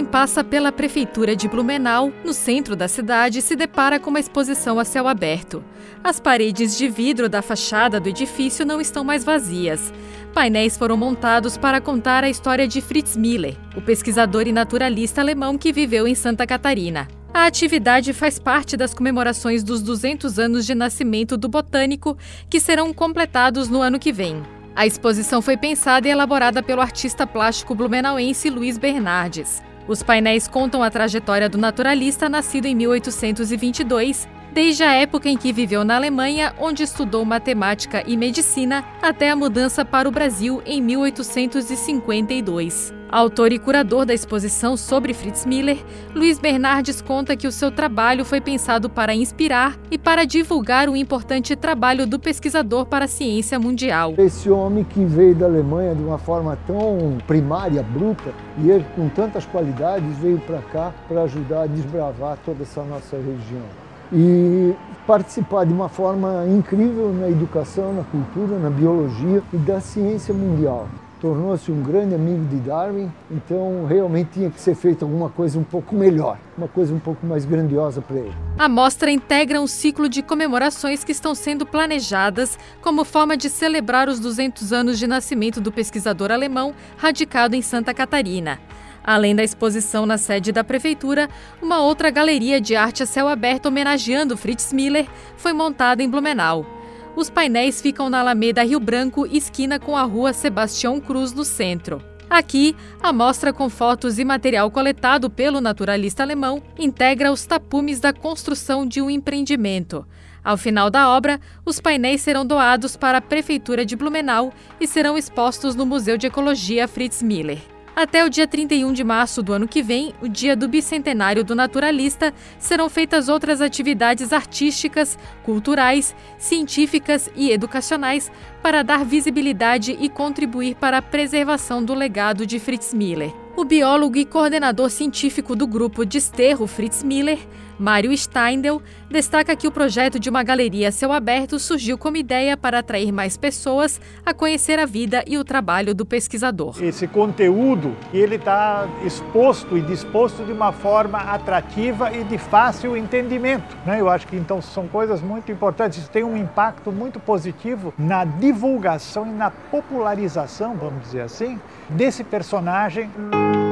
quem passa pela prefeitura de Blumenau, no centro da cidade, se depara com uma exposição a céu aberto. As paredes de vidro da fachada do edifício não estão mais vazias. Painéis foram montados para contar a história de Fritz Miller, o pesquisador e naturalista alemão que viveu em Santa Catarina. A atividade faz parte das comemorações dos 200 anos de nascimento do botânico, que serão completados no ano que vem. A exposição foi pensada e elaborada pelo artista plástico blumenauense Luiz Bernardes. Os painéis contam a trajetória do naturalista nascido em 1822, desde a época em que viveu na Alemanha, onde estudou matemática e medicina, até a mudança para o Brasil em 1852. Autor e curador da exposição sobre Fritz Miller, Luiz Bernardes conta que o seu trabalho foi pensado para inspirar e para divulgar o importante trabalho do pesquisador para a ciência mundial. Esse homem que veio da Alemanha de uma forma tão primária, bruta, e ele com tantas qualidades veio para cá para ajudar a desbravar toda essa nossa região. E participar de uma forma incrível na educação, na cultura, na biologia e da ciência mundial. Tornou-se um grande amigo de Darwin, então realmente tinha que ser feita alguma coisa um pouco melhor, uma coisa um pouco mais grandiosa para ele. A mostra integra um ciclo de comemorações que estão sendo planejadas como forma de celebrar os 200 anos de nascimento do pesquisador alemão radicado em Santa Catarina. Além da exposição na sede da prefeitura, uma outra galeria de arte a céu aberto homenageando Fritz Miller foi montada em Blumenau. Os painéis ficam na Alameda Rio Branco, esquina com a rua Sebastião Cruz, no centro. Aqui, a mostra com fotos e material coletado pelo naturalista alemão integra os tapumes da construção de um empreendimento. Ao final da obra, os painéis serão doados para a Prefeitura de Blumenau e serão expostos no Museu de Ecologia Fritz Miller. Até o dia 31 de março do ano que vem, o dia do bicentenário do naturalista, serão feitas outras atividades artísticas, culturais, científicas e educacionais para dar visibilidade e contribuir para a preservação do legado de Fritz Miller. O biólogo e coordenador científico do grupo Desterro Fritz Miller, Mário Steindl, destaca que o projeto de uma galeria a céu aberto surgiu como ideia para atrair mais pessoas a conhecer a vida e o trabalho do pesquisador. Esse conteúdo, ele está exposto e disposto de uma forma atrativa e de fácil entendimento, né? Eu acho que então são coisas muito importantes, isso tem um impacto muito positivo na divulgação e na popularização, vamos dizer assim, desse personagem.